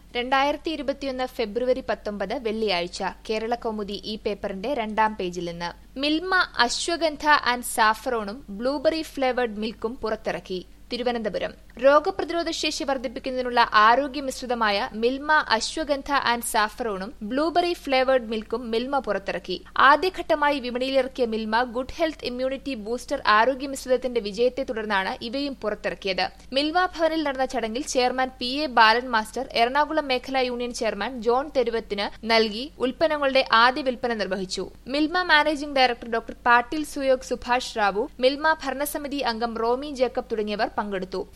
2021 ഫെബ്രുവരി 19 വെള്ളിയാഴ്ച കേരളകൗമുദി ഈ പേപ്പറിന്റെ 2-ാം പേജിൽ നിന്ന് മിൽമ അശ്വഗന്ധ ആൻഡ് സാഫ്രോണും ബ്ലൂബെറി ഫ്ലേവേർഡ് മിൽക്കും പുറത്തിറക്കി. തിരുവനന്തപുരം രോഗപ്രതിരോധ ശേഷി വർദ്ധിപ്പിക്കുന്നതിനുള്ള ആരോഗ്യമിശ്രിതമായ മിൽമ അശ്വഗന്ധ ആൻഡ് സാഫ്രോണും ബ്ലൂബെറി ഫ്ലേവേർഡ് മിൽക്കും മിൽമ പുറത്തിറക്കി. ആദ്യഘട്ടമായി വിപണിയിലിറക്കിയ Milma good health immunity booster ആരോഗ്യമിശ്രിതത്തിന്റെ വിജയത്തെ തുടർന്നാണ് ഇവയും പുറത്തിറക്കിയത്. മിൽമ ഭവനിൽ നടന്ന ചടങ്ങിൽ chairman PA Balan master Ernakulam മേഖലാ യൂണിയൻ ചെയർമാൻ ജോൺ തെരുവത്തിന് നൽകി ഉൽപ്പന്നങ്ങളുടെ ആദ്യ വിൽപ്പന നിർവഹിച്ചു. Milma managing director doctor Patil Suyog Subhash Rao, Milma ഭരണസമിതി അംഗം റോമി ജേക്കബ് തുടങ്ങിയവർ പങ്കെടുത്തു.